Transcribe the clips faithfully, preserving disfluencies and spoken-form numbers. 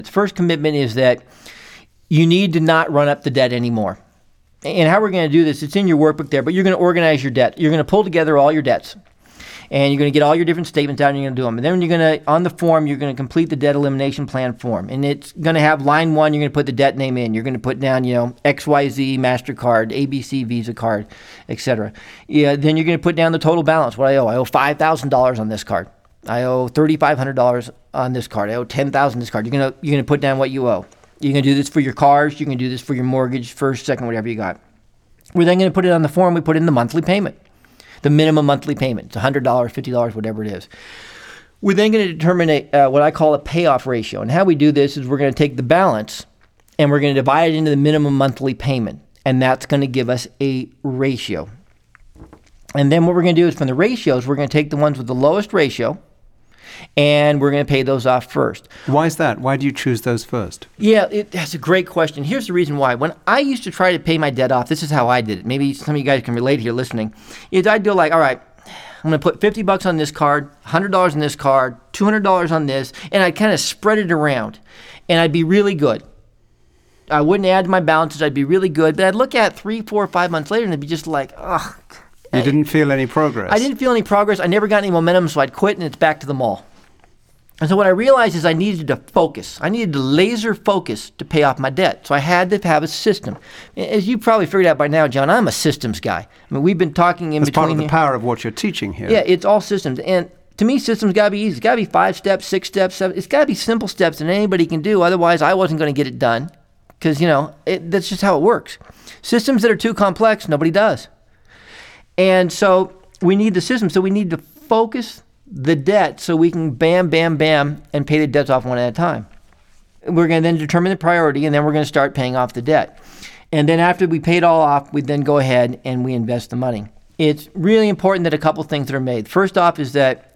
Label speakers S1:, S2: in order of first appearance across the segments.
S1: The first commitment is that you need to not run up the debt anymore. And how we're going to do this, it's in your workbook there, but you're going to organize your debt. You're going to pull together all your debts. And you're going to get all your different statements out and you're going to do them. And then you're going to, on the form, you're going to complete the debt elimination plan form. And it's going to have line one, you're going to put the debt name in. You're going to put down, you know, X Y Z MasterCard, A B C Visa card, et cetera. Yeah, then you're going to put down the total balance. What I owe. I owe five thousand dollars on this card. I owe three thousand five hundred dollars on this card. I owe ten thousand dollars on this card. You're going to, you're going to put down what you owe. You're going to do this for your cars. You can do this for your mortgage, first, second, whatever you got. We're then going to put it on the form. We put in the monthly payment. The minimum monthly payment. It's one hundred dollars, fifty dollars, whatever it is. We're then going to determine a, uh, what I call a payoff ratio. And how we do this is we're going to take the balance and we're going to divide it into the minimum monthly payment. And that's going to give us a ratio. And then what we're going to do is from the ratios, we're going to take the ones with the lowest ratio and we're going to pay those off first.
S2: Why is that? Why do you choose those first?
S1: Yeah, it, that's a great question. Here's the reason why. When I used to try to pay my debt off, this is how I did it. Maybe some of you guys can relate here listening. Is I'd do like, all right, I'm going to put fifty bucks on this card, one hundred dollars on this card, two hundred dollars on this, and I'd kind of spread it around. And I'd be really good. I wouldn't add to my balances. I'd be really good. But I'd look at three, four, five months later and it'd be just like, ugh.
S2: You didn't feel any progress?
S1: I didn't feel any progress. I never got any momentum, so I'd quit and it's back to the mall. And so what I realized is I needed to focus. I needed to laser focus to pay off my debt. So I had to have a system. As you probably figured out by now, John, I'm a systems guy. I mean, we've been talking in
S2: That's
S1: between.
S2: That's part of the
S1: here.
S2: power of what you're teaching here.
S1: Yeah, it's all systems. And to me, systems got to be easy. It's got to be five steps, six steps, seven. It's got to be simple steps that anybody can do. Otherwise, I wasn't going to get it done because, you know, it, that's just how it works. Systems that are too complex, nobody does. And so we need the system. So we need to focus the debt so we can bam, bam, bam, and pay the debts off one at a time. We're going to then determine the priority, and then we're going to start paying off the debt. And then after we pay it all off, we then go ahead and we invest the money. It's really important that a couple things that are made. First off is that,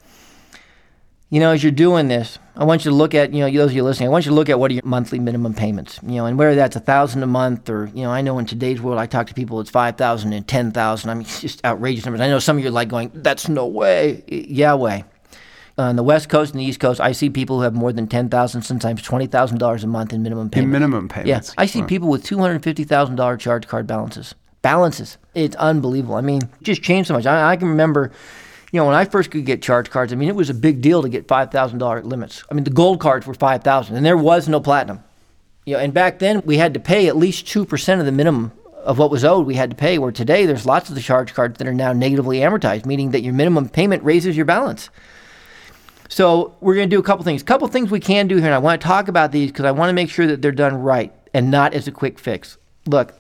S1: you know, as you're doing this, I want you to look at, you know, those of you listening, I want you to look at what are your monthly minimum payments, you know, and whether that's a thousand a month or, you know, I know in today's world, I talk to people, it's five thousand and ten thousand. I mean, it's just outrageous numbers. I know some of you are like going, that's no way. Yeah, way. On the West Coast and the East Coast, I see people who have more than ten thousand dollars, sometimes twenty thousand dollars a month in minimum payments.
S2: In minimum payments.
S1: Yeah. I see
S2: wow.
S1: people with two hundred fifty thousand dollars charge card balances. Balances. It's unbelievable. I mean, it just changed so much. I, I can remember, you know, when I first could get charge cards, I mean, it was a big deal to get five thousand dollars limits. I mean, the gold cards were five thousand dollars, and there was no platinum. You know, and back then, we had to pay at least two percent of the minimum of what was owed we had to pay, where today there's lots of the charge cards that are now negatively amortized, meaning that your minimum payment raises your balance. So we're going to do a couple things. A couple things we can do here, and I want to talk about these because I want to make sure that they're done right and not as a quick fix. Look,